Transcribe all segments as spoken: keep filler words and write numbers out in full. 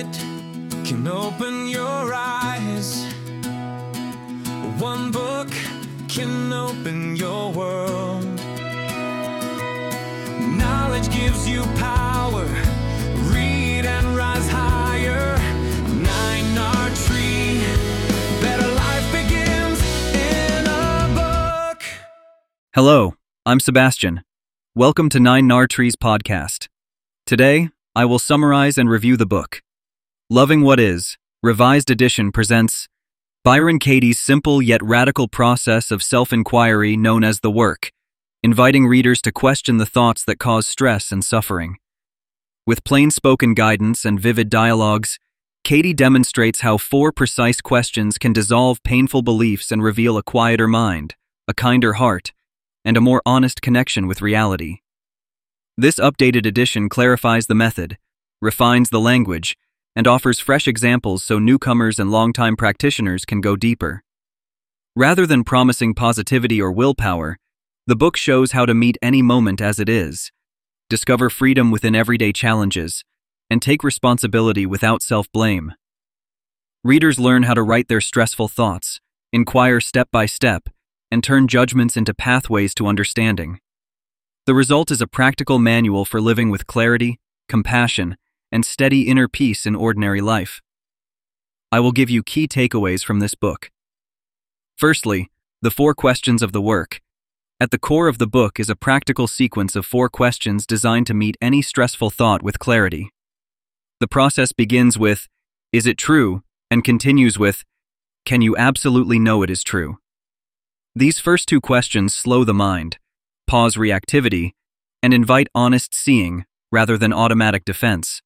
minute can open your eyes. One book can open your world. Knowledge gives you power. Read and rise higher. Nine Nard Tree. Better life begins in a book. Hello, I'm Sebastian. Welcome to Nine Nard Tree's podcast. Today, I will summarize and review the book. Loving What Is, Revised Edition presents Byron Katie's simple yet radical process of self-inquiry known as the work, inviting readers to question the thoughts that cause stress and suffering. With plain-spoken guidance and vivid dialogues, Katie demonstrates how four precise questions can dissolve painful beliefs and reveal a quieter mind, a kinder heart, and a more honest connection with reality. This updated edition clarifies the method, refines the language, and offers fresh examples so newcomers and longtime practitioners can go deeper. Rather than promising positivity or willpower, the book shows how to meet any moment as it is, discover freedom within everyday challenges, and take responsibility without self-blame. Readers learn how to write their stressful thoughts, inquire step by step, and turn judgments into pathways to understanding. The result is a practical manual for living with clarity, compassion, and steady inner peace in ordinary life. I will give you key takeaways from this book. Firstly, the four questions of the work. At the core of the book is a practical sequence of four questions designed to meet any stressful thought with clarity. The process begins with, "Is it true?" and continues with, "Can you absolutely know it is true?" These first two questions slow the mind, pause reactivity, and invite honest seeing rather than automatic defense.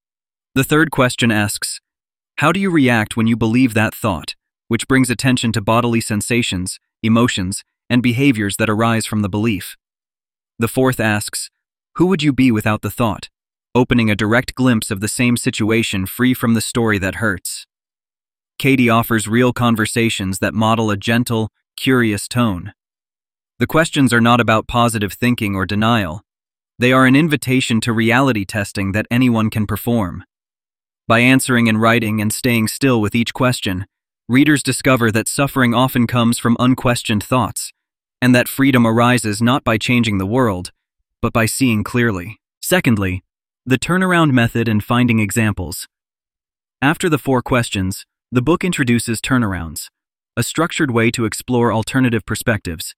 The third question asks, how do you react when you believe that thought, which brings attention to bodily sensations, emotions, and behaviors that arise from the belief. The fourth asks, who would you be without the thought, opening a direct glimpse of the same situation free from the story that hurts. Katie offers real conversations that model a gentle, curious tone. The questions are not about positive thinking or denial. They are an invitation to reality testing that anyone can perform. By answering in writing and staying still with each question, readers discover that suffering often comes from unquestioned thoughts, and that freedom arises not by changing the world, but by seeing clearly. Secondly, the turnaround method and finding examples. After the four questions, the book introduces turnarounds, a structured way to explore alternative perspectives.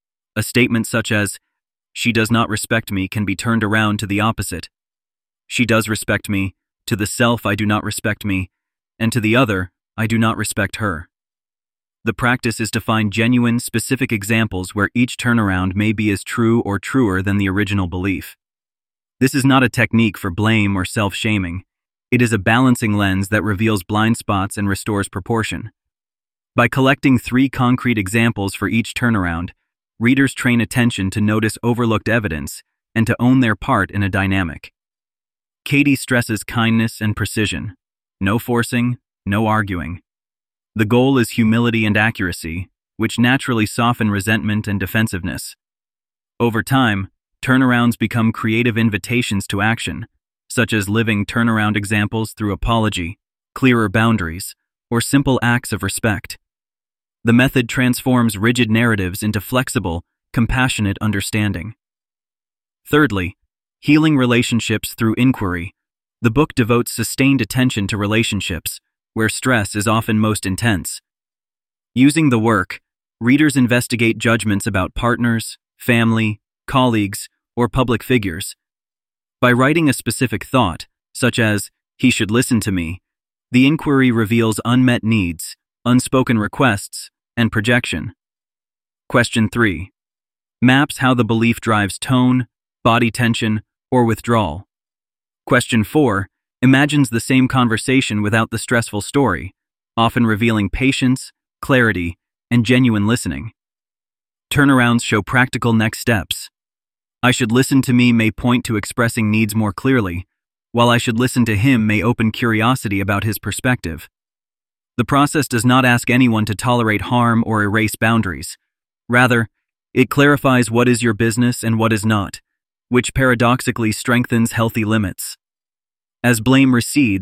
A statement such as, "She does not respect me" can be turned around to the opposite. "She does respect me," to the self, "I do not respect me," and to the other, "I do not respect her." The practice is to find genuine, specific examples where each turnaround may be as true or truer than the original belief. This is not a technique for blame or self-shaming. It is a balancing lens that reveals blind spots and restores proportion. By collecting three concrete examples for each turnaround, readers train attention to notice overlooked evidence and to own their part in a dynamic. Katie stresses kindness and precision. No forcing, no arguing. The goal is humility and accuracy, which naturally soften resentment and defensiveness. Over time, turnarounds become creative invitations to action, such as living turnaround examples through apology, clearer boundaries, or simple acts of respect. The method transforms rigid narratives into flexible, compassionate understanding. Thirdly, healing relationships through inquiry. The book devotes sustained attention to relationships, where stress is often most intense. Using the work, readers investigate judgments about partners, family, colleagues, or public figures. By writing a specific thought, such as, "He should listen to me," the inquiry reveals unmet needs, unspoken requests, and projection. Question three. Maps how the belief drives tone, body tension, or withdrawal. Question four. Imagines the same conversation without the stressful story, often revealing patience, clarity, and genuine listening. Turnarounds show practical next steps. "I should listen to me" may point to expressing needs more clearly, while "I should listen to him" may open curiosity about his perspective. The process does not ask anyone to tolerate harm or erase boundaries. Rather, it clarifies what is your business and what is not, which paradoxically strengthens healthy limits. As blame recedes,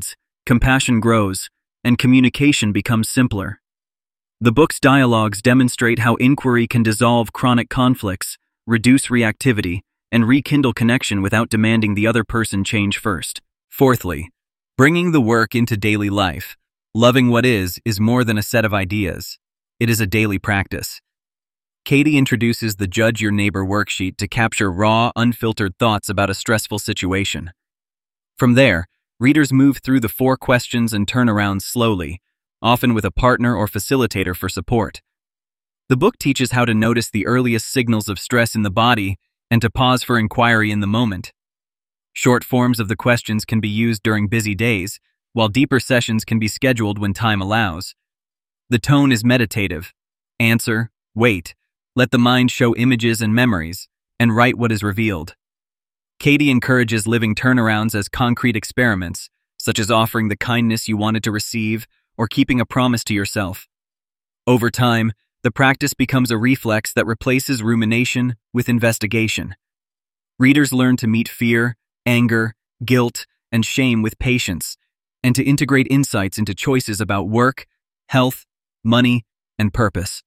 compassion grows, and communication becomes simpler. The book's dialogues demonstrate how inquiry can dissolve chronic conflicts, reduce reactivity, and rekindle connection without demanding the other person change first. Fourthly, bringing the work into daily life. Loving what is is more than a set of ideas. It is a daily practice. Katie introduces the Judge Your Neighbor worksheet to capture raw, unfiltered thoughts about a stressful situation. From there, readers move through the four questions and turnarounds slowly, often with a partner or facilitator for support. The book teaches how to notice the earliest signals of stress in the body and to pause for inquiry in the moment. Short forms of the questions can be used during busy days, while deeper sessions can be scheduled when time allows. The tone is meditative. Answer, wait, let the mind show images and memories, and write what is revealed. Katie encourages living turnarounds as concrete experiments, such as offering the kindness you wanted to receive or keeping a promise to yourself. Over time, the practice becomes a reflex that replaces rumination with investigation. Readers learn to meet fear, anger, guilt, and shame with patience, and to integrate insights into choices about work, health, money, and purpose.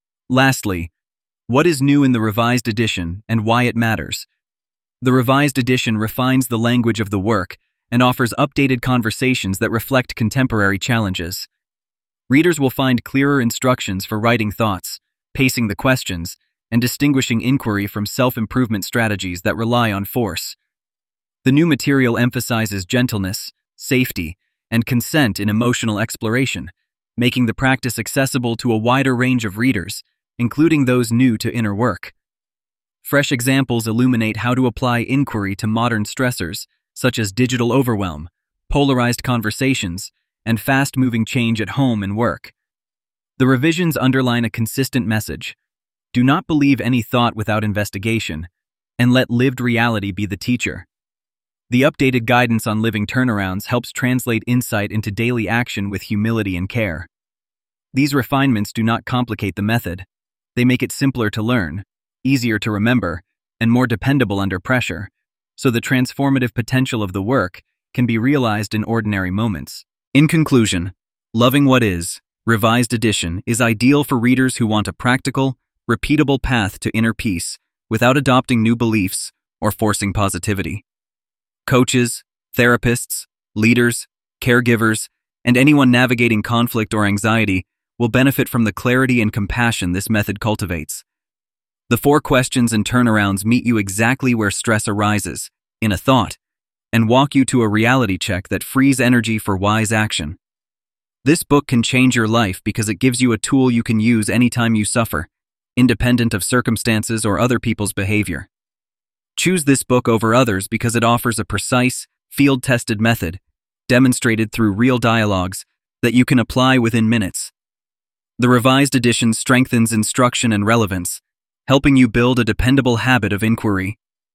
Lastly, what is new in the revised edition and why it matters? The revised edition refines the language of the work and offers updated conversations that reflect contemporary challenges. Readers will find clearer instructions for writing thoughts, pacing the questions, and distinguishing inquiry from self-improvement strategies that rely on force. The new material emphasizes gentleness, safety, and consent in emotional exploration, making the practice accessible to a wider range of readers, including those new to inner work. Fresh examples illuminate how to apply inquiry to modern stressors, such as digital overwhelm, polarized conversations, and fast-moving change at home and work. The revisions underline a consistent message: do not believe any thought without investigation, and let lived reality be the teacher. The updated guidance on living turnarounds helps translate insight into daily action with humility and care. These refinements do not complicate the method. They make it simpler to learn, easier to remember, and more dependable under pressure, so the transformative potential of the work can be realized in ordinary moments. In conclusion, Loving What Is, Revised Edition is ideal for readers who want a practical, repeatable path to inner peace without adopting new beliefs or forcing positivity. Coaches, therapists, leaders, caregivers, and anyone navigating conflict or anxiety will benefit from the clarity and compassion this method cultivates. The four questions and turnarounds meet you exactly where stress arises, in a thought, and walk you to a reality check that frees energy for wise action. This book can change your life because it gives you a tool you can use anytime you suffer, independent of circumstances or other people's behavior. Choose this book over others because it offers a precise, field-tested method, demonstrated through real dialogues, that you can apply within minutes. The revised edition strengthens instruction and relevance, helping you build a dependable habit of inquiry.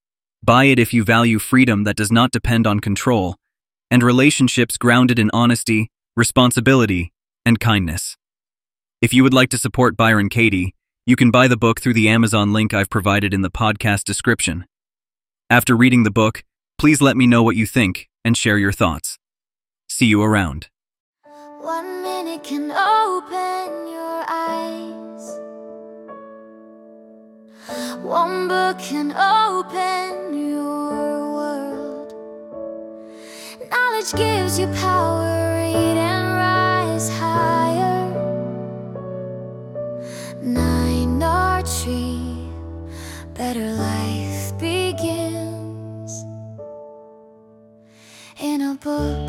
Buy it if you value freedom that does not depend on control, and relationships grounded in honesty, responsibility, and kindness. If you would like to support Byron Katie, you can buy the book through the Amazon link I've provided in the podcast description. After reading the book, please let me know what you think and share your thoughts. See you around. One minute can open your eyes. One book can open your world. Knowledge gives you power, read and rise higher. Nine R Tree, better life begins in a book.